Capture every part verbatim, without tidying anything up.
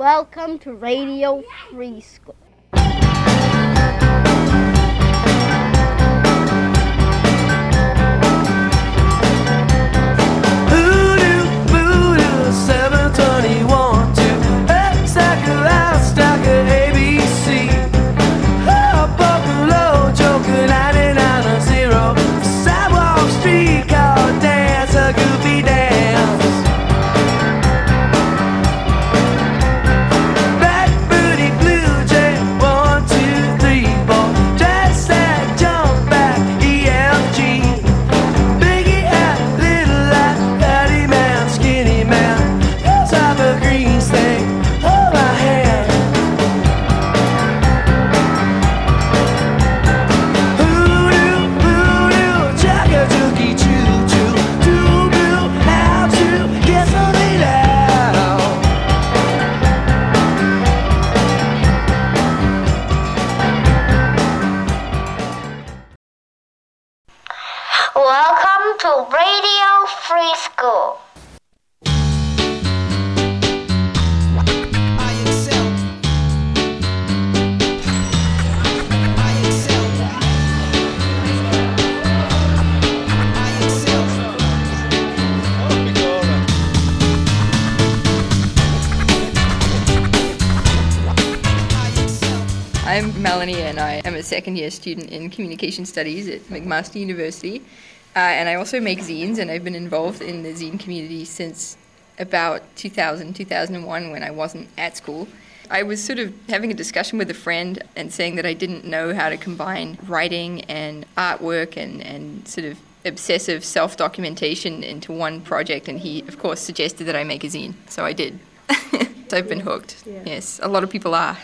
Welcome to Radio Free School. Welcome to Radio Free School. I'm Melanie, and I am a second-year student in Communication Studies at McMaster University. Uh, and I also make zines, and I've been involved in the zine community since about two thousand, two thousand one, when I wasn't at school. I was sort of having a discussion with a friend and saying that I didn't know how to combine writing and artwork and, and sort of obsessive self-documentation into one project, and he, of course, suggested that I make a zine, so I did. So I've been hooked. Yeah. Yes, a lot of people are.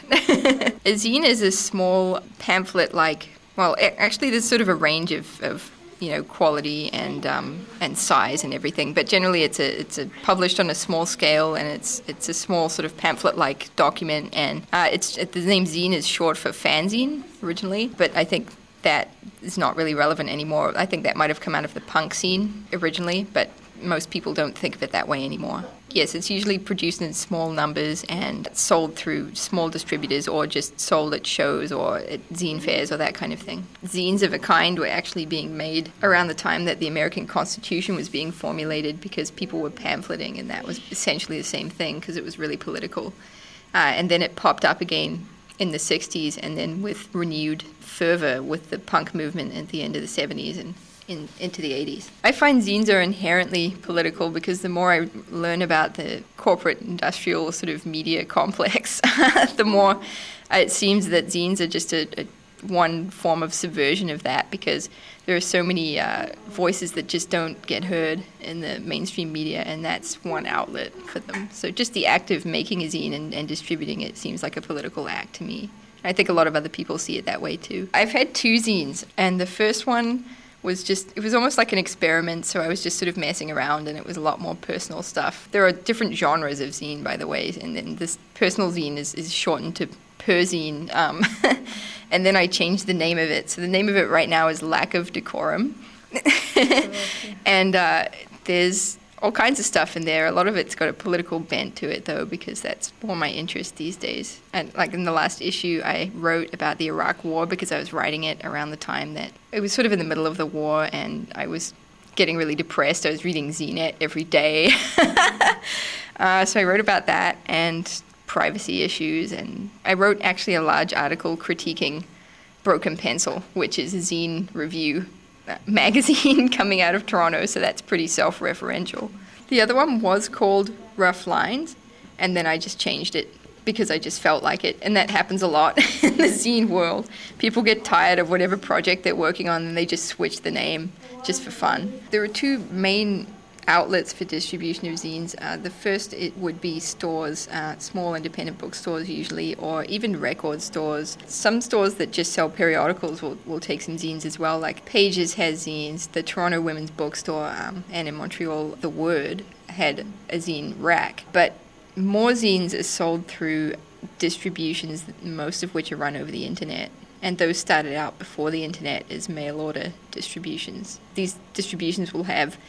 A zine is a small pamphlet-like, well, actually there's sort of a range of, of you know, quality and um, and size and everything, but generally it's a it's a published on a small scale, and it's it's a small sort of pamphlet-like document, and uh, it's the name zine is short for fanzine originally, but I think that is not really relevant anymore. I think that might have come out of the punk scene originally, but most people don't think of it that way anymore. Yes, it's usually produced in small numbers and sold through small distributors, or just sold at shows or at zine fairs or that kind of thing. Zines of a kind were actually being made around the time that the American Constitution was being formulated, because people were pamphleting, and that was essentially the same thing because it was really political. Uh, and then it popped up again in the sixties, and then with renewed fervor with the punk movement at the end of the seventies and In, into the eighties. I find zines are inherently political because the more I learn about the corporate industrial sort of media complex, the more it seems that zines are just a, a one form of subversion of that, because there are so many uh, voices that just don't get heard in the mainstream media, and that's one outlet for them. So just the act of making a zine and, and distributing it seems like a political act to me. I think a lot of other people see it that way too. I've had two zines, and the first one was just, it was almost like an experiment, so I was just sort of messing around, and it was a lot more personal stuff. There are different genres of zine, by the way, and then this personal zine is, is shortened to perzine, um, and then I changed the name of it. So the name of it right now is Lack of Decorum, and uh, there's all kinds of stuff in there. A lot of it's got a political bent to it, though, because that's more my interest these days. And like in the last issue, I wrote about the Iraq War because I was writing it around the time that it was sort of in the middle of the war, and I was getting really depressed. I was reading Z net every day. uh, so I wrote about that and privacy issues, and I wrote actually a large article critiquing Broken Pencil, which is a zine review magazine coming out of Toronto, so that's pretty self-referential. The other one was called Rough Lines, and then I just changed it because I just felt like it, and that happens a lot in the zine world. People get tired of whatever project they're working on, and they just switch the name just for fun. There are two main outlets for distribution of zines. Uh, the first, it would be stores, uh, small independent bookstores usually, or even record stores. Some stores that just sell periodicals will, will take some zines as well, like Pages has zines, the Toronto Women's Bookstore, um, and in Montreal, The Word had a zine rack. But more zines are sold through distributions, most of which are run over the internet. And those started out before the internet as mail order distributions. These distributions will have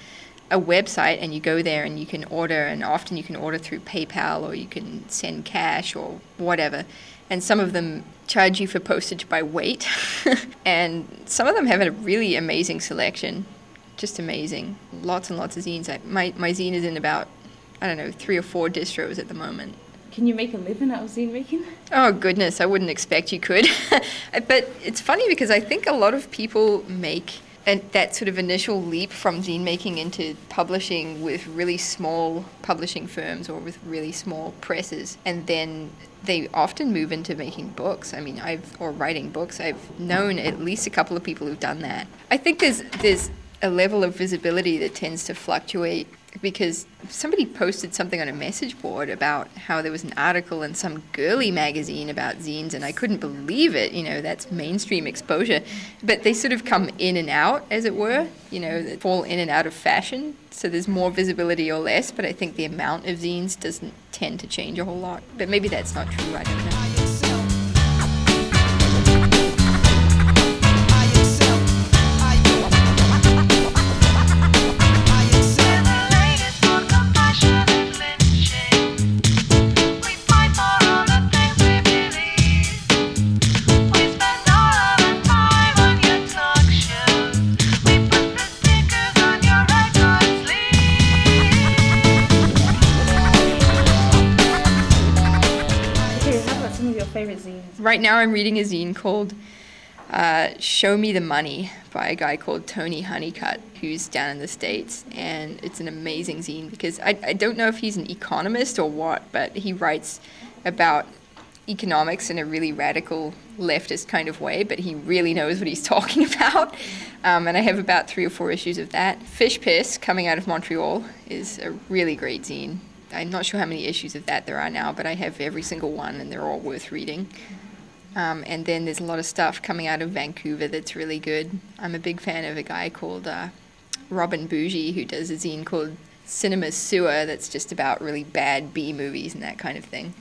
a website, and you go there and you can order, and often you can order through PayPal or you can send cash or whatever. And some of them charge you for postage by weight. And some of them have a really amazing selection. Just amazing. Lots and lots of zines. I, my, my zine is in about, I don't know, three or four distros at the moment. Can you make a living out of zine making? Oh, goodness, I wouldn't expect you could. But it's funny because I think a lot of people make an, that sort of initial leap from zine making into publishing with really small publishing firms or with really small presses. And then they often move into making books. I mean, I've, or writing books. I've known at least a couple of people who've done that. I think there's there's a level of visibility that tends to fluctuate because somebody posted something on a message board about how there was an article in some girly magazine about zines, and I couldn't believe it. You know, that's mainstream exposure. But they sort of come in and out, as it were, you know, that fall in and out of fashion. So there's more visibility or less, but I think the amount of zines doesn't tend to change a whole lot. But maybe that's not true, I don't know. Right now I'm reading a zine called uh, Show Me the Money by a guy called Tony Honeycutt, who's down in the States. And it's an amazing zine because I, I don't know if he's an economist or what, but he writes about economics in a really radical leftist kind of way, but he really knows what he's talking about. Um, and I have about three or four issues of that. Fish Piss, coming out of Montreal, is a really great zine. I'm not sure how many issues of that there are now, but I have every single one, and they're all worth reading. Um, and then there's a lot of stuff coming out of Vancouver that's really good. I'm a big fan of a guy called uh, Robin Bougie, who does a zine called Cinema Sewer that's just about really bad B movies and that kind of thing.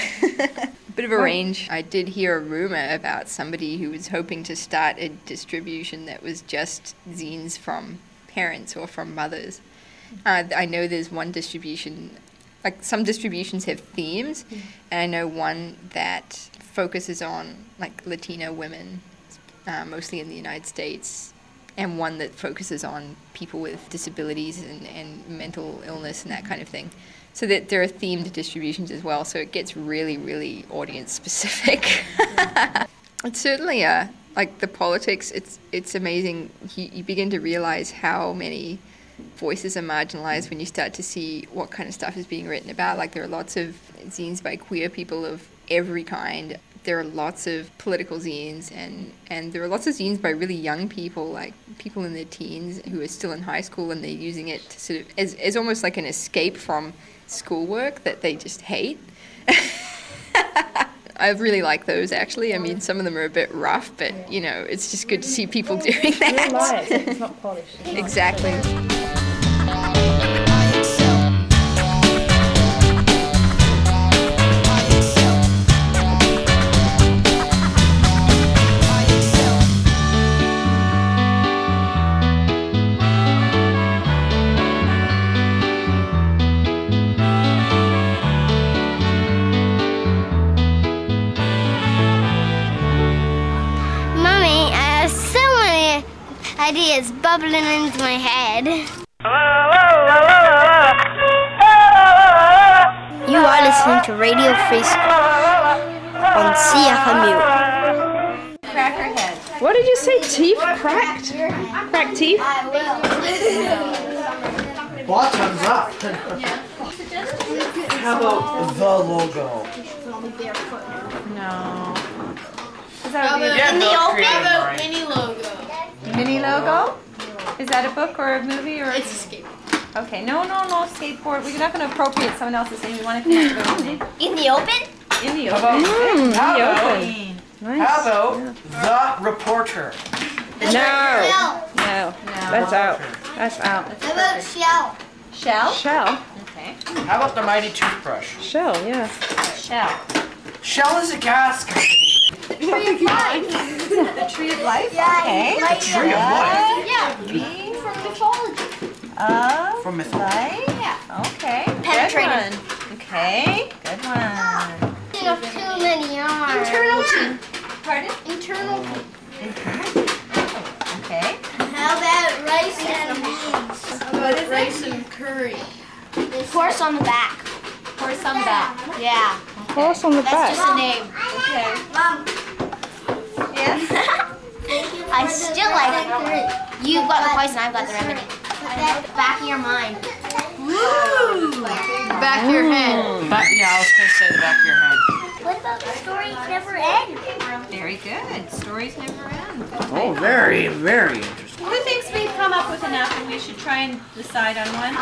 Bit of a range. I did hear a rumor about somebody who was hoping to start a distribution that was just zines from parents or from mothers. Uh, I know there's one distribution, like some distributions have themes, and I know one that focuses on like Latino women, uh, mostly in the United States, and one that focuses on people with disabilities and, and mental illness and that kind of thing. So that there are themed distributions as well, so it gets really, really audience specific. It's certainly a, like the politics, it's it's amazing. You, you begin to realize how many voices are marginalized when you start to see what kind of stuff is being written about. Like there are lots of zines by queer people of every kind. There are lots of political zines, and, and there are lots of zines by really young people, like people in their teens who are still in high school, and they're using it to sort of as, as almost like an escape from schoolwork that they just hate. I really like those, actually. I mean, some of them are a bit rough, but, you know, it's just good to see people doing that. Real life, it's not polished. Exactly. Ideas bubbling into my head. You are listening to Radio Free School on C F M U. Crackerhead. What did you say? Teeth cracked? Cracked teeth? Bottoms up. How about the logo? No. Is How that about in the Bill open? created How about mine. mini logo? mini logo? Is that a book or a movie or? It's a skateboard. Okay, no, no, no, skateboard. We're not going to appropriate someone else's name. We want to connect with their own name. In the open? In the How open. about, how the about, open. Nice. how about the reporter? No. No. That's out. That's out. How about shell? Shell? Shell. Okay. How about the mighty toothbrush? Shell, yeah. Shell. Shell is a gas company. Tree of life. The Tree of Life? Yeah, Okay. like Tree of life. Yeah, being from mythology. Of From Mythical. light. Yeah. Okay. Penetrated. Good one. Okay. Good one. Of too many arms. Internal team. Pardon? Internal. Okay. How about rice and beans? How about rice and curry? Horse on the back. Horse on back. Yeah. Horse on the That's back. just a name. Okay. Mom. Yes. I still like it. You've got the poison, I've got the remedy. Back of your mind. Back of your head. Back, yeah, I was gonna say the back of your head. What about the stories never end? Very good. Stories never end. Oh, very, very interesting. Who thinks we've come up with enough and we should try and decide on one?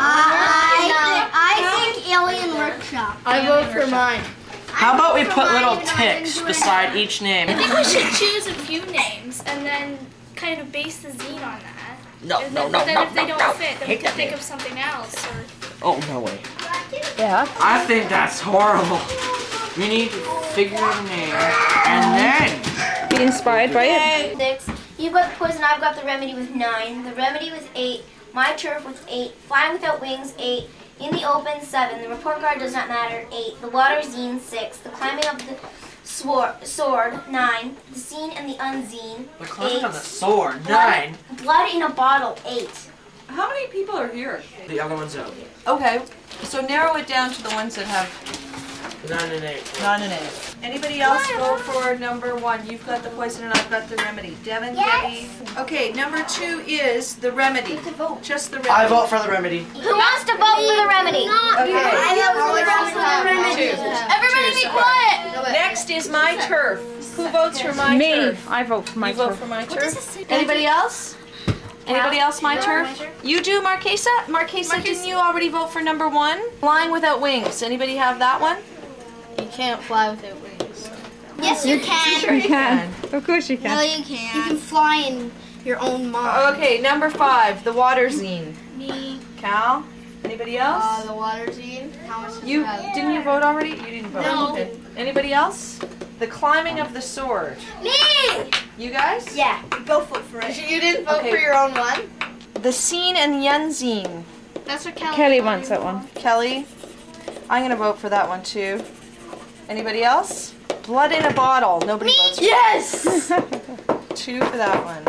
I, I think Alien Workshop. I vote for mine. How about we put little ticks beside each name? I think we should choose a few names and then kind of base the zine on that. No, And no, then, no, but then no, if they no, don't no. fit, then Hate we can that think name. of something else. Or Oh, no way. Yeah. I think that's horrible. We need to figure a name and then. Be inspired by it. Six. You've got the poison, I've got the remedy with nine. The remedy with eight. My turf with eight. Flying without wings, eight. In the open, seven. The report card does not matter, eight. The water zine, six. The climbing up the sword, sword, nine. The zine and the unzine, The climbing eight. on the sword, nine. Blood, blood in a bottle, eight. How many people are here? The other one's out. Okay. So narrow it down to the ones that have Nine and eight. none in it. Anybody else vote for number one? You've got the poison and I've got the remedy. Devin, Yes. Debbie. Okay, number two is the remedy. Just the remedy. I vote for the remedy. Who wants to vote for the remedy? Okay. I vote for the remedy. Everybody be quiet. Next is my turf. Who votes for my Me. turf? I vote for my You vote turf. for my turf? Anybody else? Anybody else my turf? You do, Marquesa? Marquesa, didn't you already vote for number one? Flying without wings. Anybody have that one? You can't fly without wings. Yes, you can. Sure you can. Of course you can. No, you can't. You can fly in your own mind. Okay, number five, the water zine. me. Cal? Anybody else? Uh, the water zine. How much? You didn't you vote already? You didn't vote. No. Okay. Anybody else? The climbing of the sword. Me! You guys? Yeah. Both vote for it. You didn't vote Okay. for your own one. The scene and the unzine. That's what Kelly. Kelly wants that one. Kelly? I'm gonna vote for that one too. Anybody else? Blood in a bottle. Nobody votes for Yes. two for that one.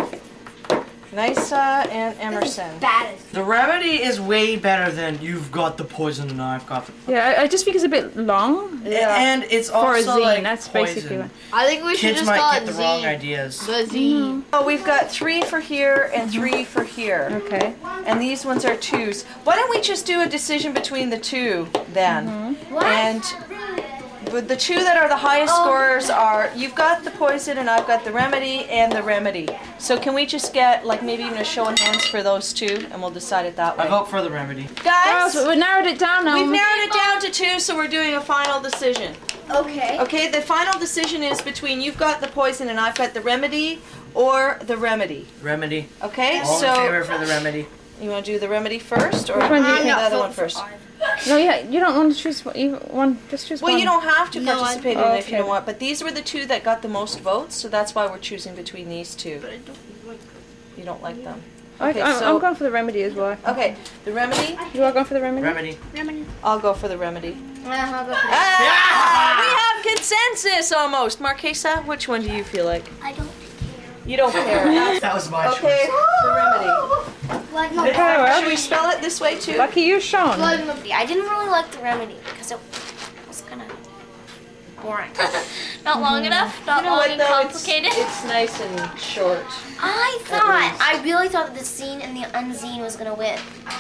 Nysa and Emerson. Baddest. The remedy is way better than you've got the poison and I've got the. Yeah, I, I just think it's a bit long. Yeah. And it's For a also zine, like that's poison. basically what. I think we Kids might get the wrong ideas. The zine. Oh, we've got three for here and three for here. Okay. And these ones are twos. Why don't we just do a decision between the two then? And but the two that are the highest scorers are, you've got the poison and I've got the remedy and the remedy. So can we just get like maybe even a show of hands for those two and we'll decide it that I way. vote for the remedy. Guys, Oh, so we narrowed it down now. we've narrowed it down to two, so we're doing a final decision. Okay. Okay, the final decision is between you've got the poison and I've got the remedy or the remedy. Remedy. Okay, All in so favor for the remedy. you want to do the remedy first or Which one do you the think? other one first? No, yeah, you don't want to choose one. You one, just choose Well, one. you don't have to No, I- participate in oh, it if you okay. don't want, but these were the two that got the most votes, so that's why we're choosing between these two. But I don't like them. You don't like them. I, Okay, I'm, so- I'm going for the remedy as well. Okay, the remedy, You are going for the remedy? Remedy. I'll go for the remedy. I'll go for Ah, we have consensus almost. Marquesa, which one do you feel like? I don't You don't care. That was my Okay, the remedy. Blood in a Okay, well, Should we spell it this way too? lucky you, Sean. Blood in a- I didn't really like the remedy because it was kind of boring. Not long enough. Not You know long what and though? It's, complicated. it's nice and short. I thought, I really thought that the scene and the unzine was gonna win.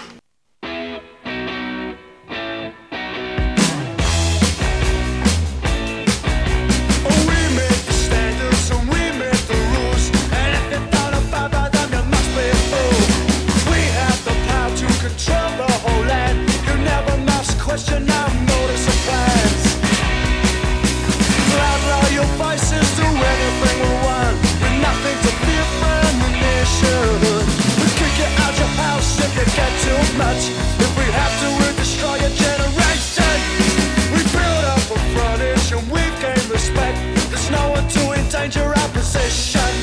We make the standards and we make the rules. And if you thought about them, you must be a fool. We have the power to control the whole land. You never must question our motives and plans. Loud, loud your voices, do anything we want. With nothing to fear from the nation. We kick you out your house if you get too much. If we have to, we'll destroy your generation. We build up a frontage and we've gained respect. There's no one to endanger our position.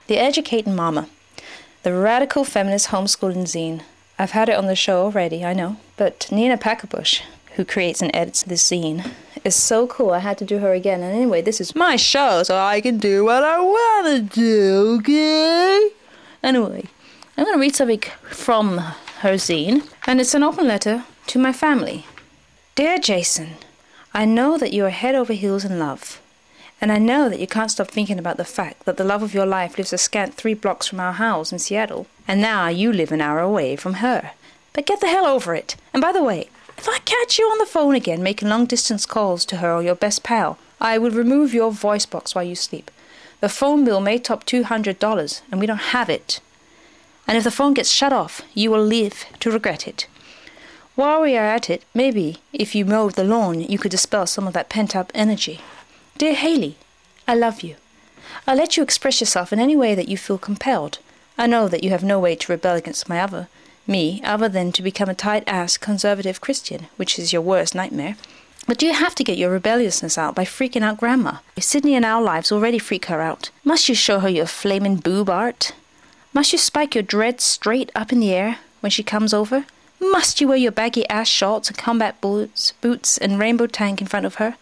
The Educating Mama, the radical feminist homeschooling zine. I've had it on the show already, I know, but Nina Packerbush, who creates and edits this zine, is so cool I had to do her again. And anyway, this is my show, so I can do what I want to do, okay? Anyway, I'm going to read something from her zine, and it's an open letter to my family. Dear Jason, I know that you are head over heels in love, and I know that you can't stop thinking about the fact that the love of your life lives a scant three blocks from our house in Seattle, and now you live an hour away from her. But get the hell over it. And by the way, if I catch you on the phone again making long-distance calls to her or your best pal, I will remove your voice box while you sleep. The phone bill may top two hundred dollars, and we don't have it. And if the phone gets shut off, you will live to regret it. While we are at it, maybe, if you mowed the lawn, you could dispel some of that pent-up energy. Dear Haley, I love you. I'll let you express yourself in any way that you feel compelled. I know that you have no way to rebel against my other, me, other than to become a tight-ass conservative Christian, which is your worst nightmare. But do you have to get your rebelliousness out by freaking out Grandma? Sydney and our lives already freak her out. Must you show her your flaming boob art? Must you spike your dreads straight up in the air when she comes over? Must you wear your baggy-ass shorts and combat boots, boots and rainbow tank in front of her?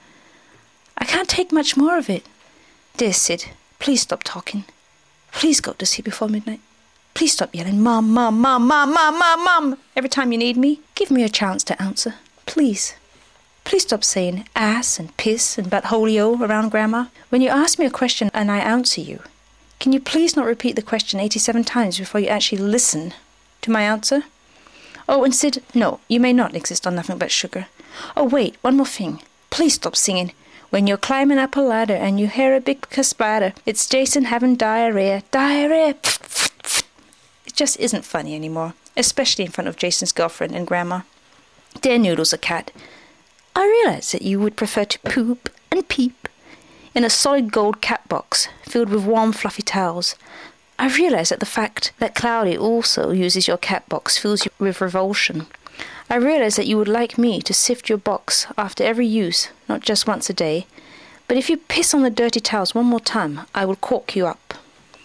I can't take much more of it. Dear Sid, please stop talking. Please go to sleep before midnight. Please stop yelling, Mom, Mom, Mom, Mom, Mom, Mom, Mom, every time you need me. Give me a chance to answer. Please. Please stop saying ass and piss and buttholio around Grandma. When you ask me a question and I answer you, can you please not repeat the question eighty-seven times before you actually listen to my answer? Oh, and Sid, no, you may not exist on nothing but sugar. Oh, wait, one more thing. Please stop singing. When you're climbing up a ladder and you hear a big splatter, it's Jason having diarrhea. Diarrhea! It just isn't funny anymore, especially in front of Jason's girlfriend and Grandma. Dear Noodles a cat, I realize that you would prefer to poop and peep in a solid gold cat box filled with warm fluffy towels. I realize that the fact that Cloudy also uses your cat box fills you with revulsion. I realize that you would like me to sift your box after every use, not just once a day. But if you piss on the dirty towels one more time, I will cork you up.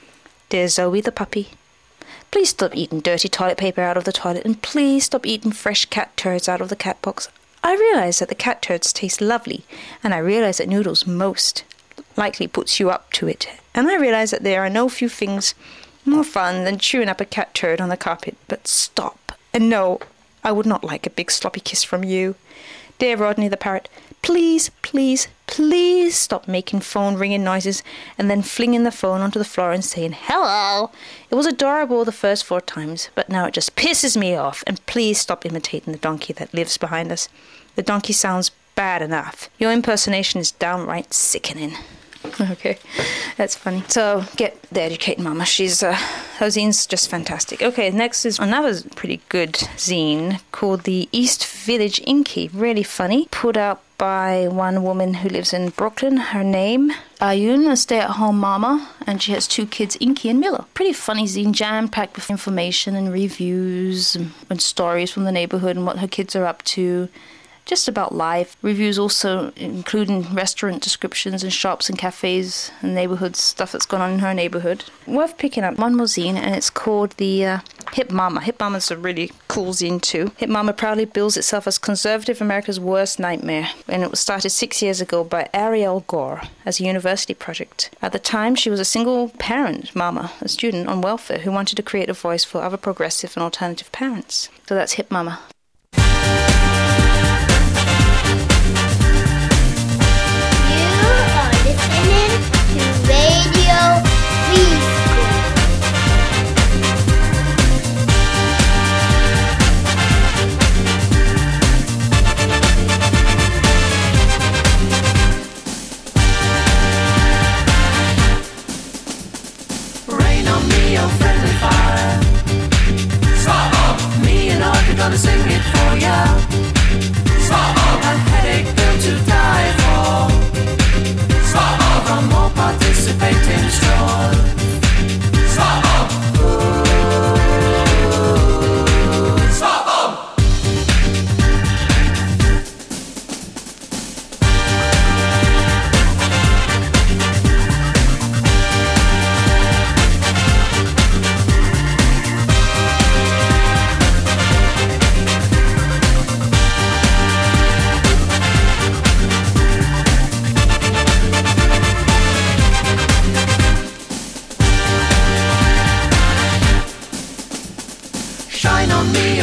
Dear Zoe the puppy, please stop eating dirty toilet paper out of the toilet, and please stop eating fresh cat turds out of the cat box. I realize that the cat turds taste lovely, and I realize that Noodles most likely puts you up to it. And I realize that there are no few things more fun than chewing up a cat turd on the carpet. But stop. And no, I would not like a big sloppy kiss from you. Dear Rodney the parrot, please, please, please stop making phone ringing noises and then flinging the phone onto the floor and saying, hello. It was adorable the first four times, but now it just pisses me off. And please stop imitating the donkey that lives behind us. The donkey sounds bad enough. Your impersonation is downright sickening. Okay, that's funny. So, get the Educating Mama. She's, uh, her zine's just fantastic. Okay, next is another pretty good zine called the East Village Inky. Really funny. Put out by one woman who lives in Brooklyn. Her name, Ayun, a stay-at-home mama, and she has two kids, Inky and Miller. Pretty funny zine, jam-packed with information and reviews and, and stories from the neighborhood and what her kids are up to. Just about life. Reviews also including restaurant descriptions and shops and cafes and neighborhoods, stuff that's gone on in her neighborhood. Worth picking up. One more zine, and it's called the uh, Hip Mama. Hip Mama's a really cool zine too. Hip Mama proudly bills itself as conservative America's worst nightmare, and it was started six years ago by Ariel Gore as a university project. At the time, she was a single parent mama, a student on welfare who wanted to create a voice for other progressive and alternative parents. So that's Hip Mama. Listening to Radio Free School. Rain on me, your friendly fire. Me and Art are gonna sing it.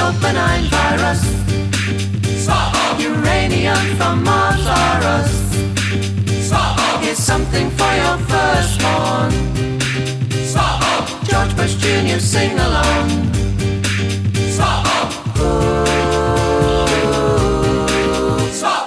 your benign virus. Stop. Uranium from Mars or us. Stop. Here's something for your firstborn. Stop. George Bush Junior sing along. Stop. Ooh, stop.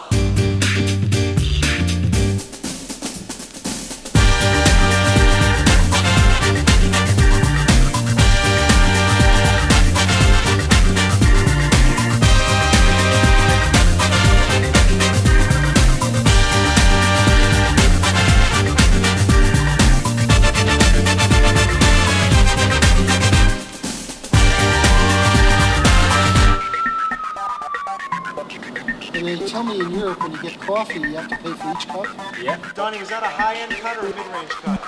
They tell me in Europe when you get coffee, you have to pay for each cup? Yeah. Donnie, was that a high-end cut or a mid-range cut?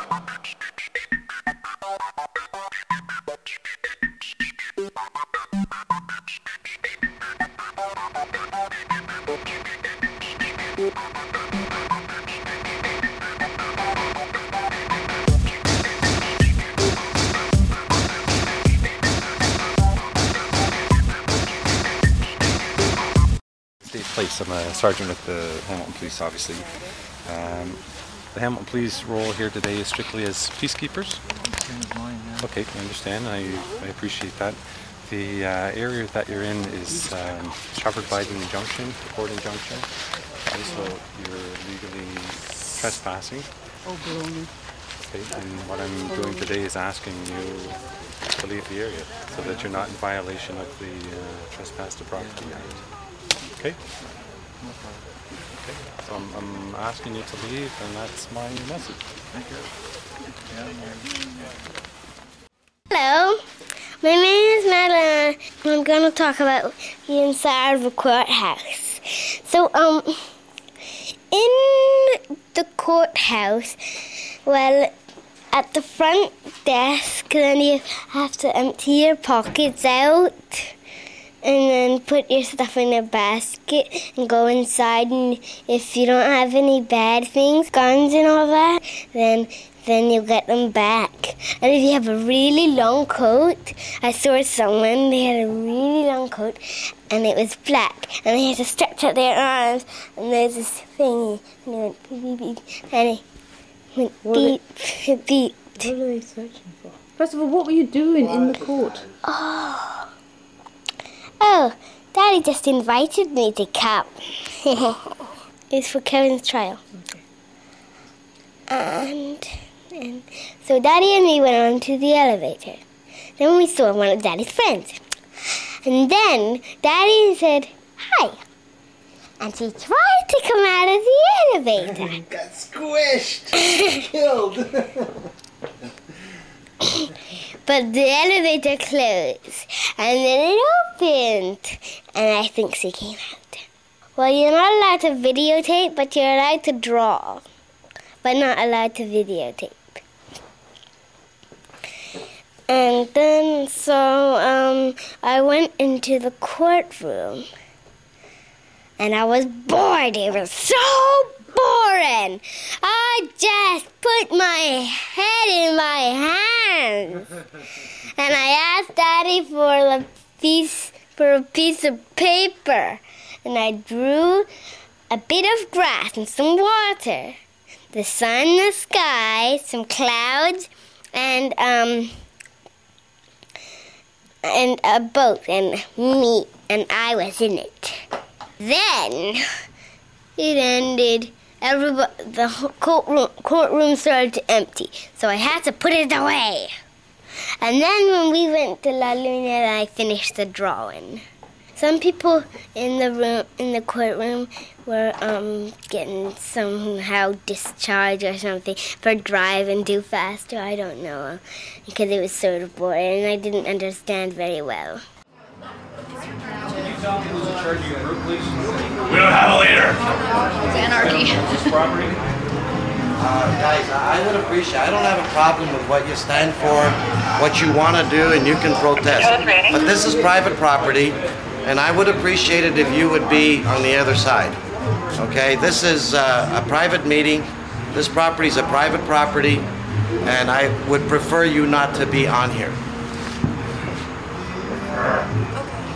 Dave Place. I'm a sergeant with the Hamilton Police, obviously. Um, the Hamilton Police role here today is strictly as peacekeepers. Okay, I understand. I, I appreciate that. The uh, area that you're in is um, covered by the injunction, the court injunction. Okay, so you're legally trespassing. Oh, baloney. Okay, and what I'm doing today is asking you to leave the area so that you're not in violation of the uh, Trespass to Property Act. Okay? Okay. So I'm, I'm asking you to leave, and that's my message. Thank you. Hello, my name is Madeline. I'm going to talk about the inside of the courthouse. So, um, in the courthouse, well, at the front desk, then you have to empty your pockets out. And then put your stuff in a basket and go inside. And if you don't have any bad things, guns and all that, then then you'll get them back. And if you have a really long coat, I saw someone, they had a really long coat, and it was black. And they had to stretch out their arms, and there's this thingy, and it went beep, beep, beep, and it went beep, beep, beep. What are they searching for? First of all, what were you doing in the court? Oh. Oh, Daddy just invited me to come. It's for Kevin's trial. Okay. And, and so Daddy and me went on to the elevator. Then we saw one of Daddy's friends. And then Daddy said, hi. And he tried to come out of the elevator. Got squished. Killed. But the elevator closed, and then it opened, and I think she came out. Well, you're not allowed to videotape, but you're allowed to draw, but not allowed to videotape. And then, so, um, I went into the courtroom, and I was bored. It was so boring. I just put my head in my hands, and I asked Daddy for a piece for a piece of paper, and I drew a bit of grass and some water, the sun, the sky, some clouds, and um and a boat, and me, and I was in it. Then it ended. Everybody, the courtroom, courtroom started to empty, so I had to put it away. And then when we went to La Luna, I finished the drawing. Some people in the room, in the courtroom, were um, getting somehow discharged or something for driving too fast, or I don't know, because it was sort of boring and I didn't understand very well. We don't have a leader. It's anarchy. This property. Uh, guys, I would appreciate, I don't have a problem with what you stand for, what you want to do, and you can protest. But this is private property, and I would appreciate it if you would be on the other side. Okay, this is uh, a private meeting. This property is a private property, and I would prefer you not to be on here.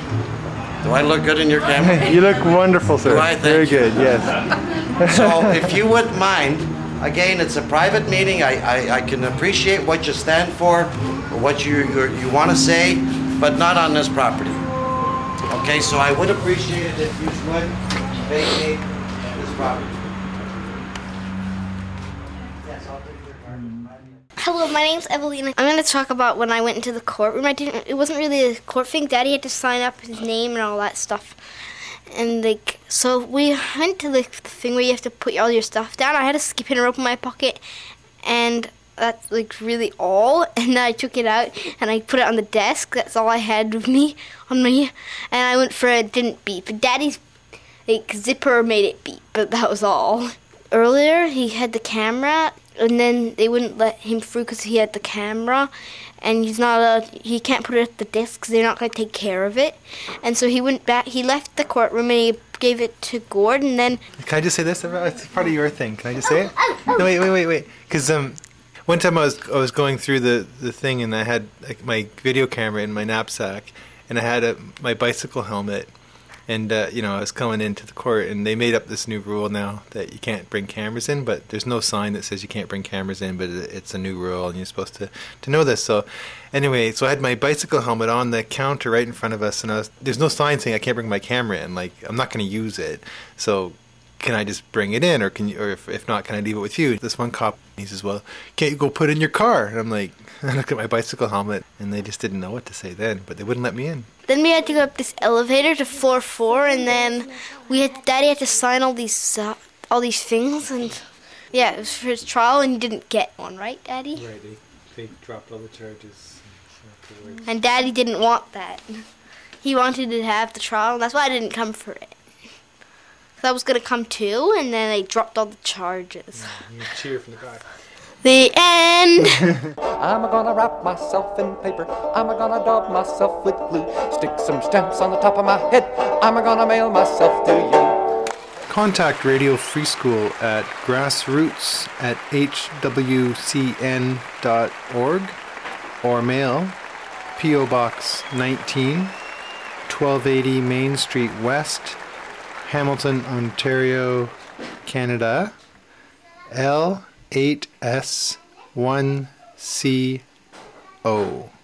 Do I look good in your camera? You look wonderful, sir. Do I? Thank Very you. good, yes. So if you wouldn't mind, again, it's a private meeting. I, I, I can appreciate what you stand for, what you, you, you want to say, but not on this property. Okay, so I would appreciate it if you would vacate this property. Yes, I'll take your card. Hello, my name's Evelina. I'm going to talk about when I went into the courtroom. I didn't. It wasn't really a court thing. Daddy had to sign up his name and all that stuff. And like, so we went to the, the thing where you have to put all your stuff down. I had a skipping rope in my pocket, and that's like really all. And then I took it out and I put it on the desk. That's all I had with me on me. And I went for it. Didn't beep. But Daddy's like zipper made it beep, but that was all. Earlier, he had the camera, and then they wouldn't let him through because he had the camera, and he's not allowed, he can't put it at the desk because they're not going to take care of it. And so he went back, he left the courtroom and he gave it to Gord, and then... Can I just say this? It's part of your thing. Can I just say it? No, wait, wait, wait, wait. Because um, one time I was I was going through the, the thing, and I had like, my video camera in my knapsack, and I had a, my bicycle helmet. And, uh, you know, I was coming into the court, and they made up this new rule now that you can't bring cameras in, but there's no sign that says you can't bring cameras in, but it's a new rule, and you're supposed to, to know this. So, anyway, so I had my bicycle helmet on the counter right in front of us, and I was, there's no sign saying I can't bring my camera in. Like, I'm not going to use it. So, can I just bring it in, or can you, or if, if not, can I leave it with you? This one cop, he says, well, can't you go put it in your car? And I'm like, I looked at my bicycle helmet, and they just didn't know what to say then, but they wouldn't let me in. Then we had to go up this elevator to floor four, and then we had Daddy had to sign all these uh, all these things, and yeah, it was for his trial, and he didn't get one, right, Daddy? Right, they, they dropped all the charges afterwards. And Daddy didn't want that. He wanted to have the trial, and that's why I didn't come for it. So I was gonna come too, and then they dropped all the charges. You cheer from the back. The end. I'm gonna wrap myself in paper. I'm gonna daub myself with glue. Stick some stamps on the top of my head. I'm gonna mail myself to you. Contact Radio Free School at grassroots at h w c n dot org or mail P O Box nineteen, twelve eighty Main Street West, Hamilton, Ontario, Canada, L eight S one C O.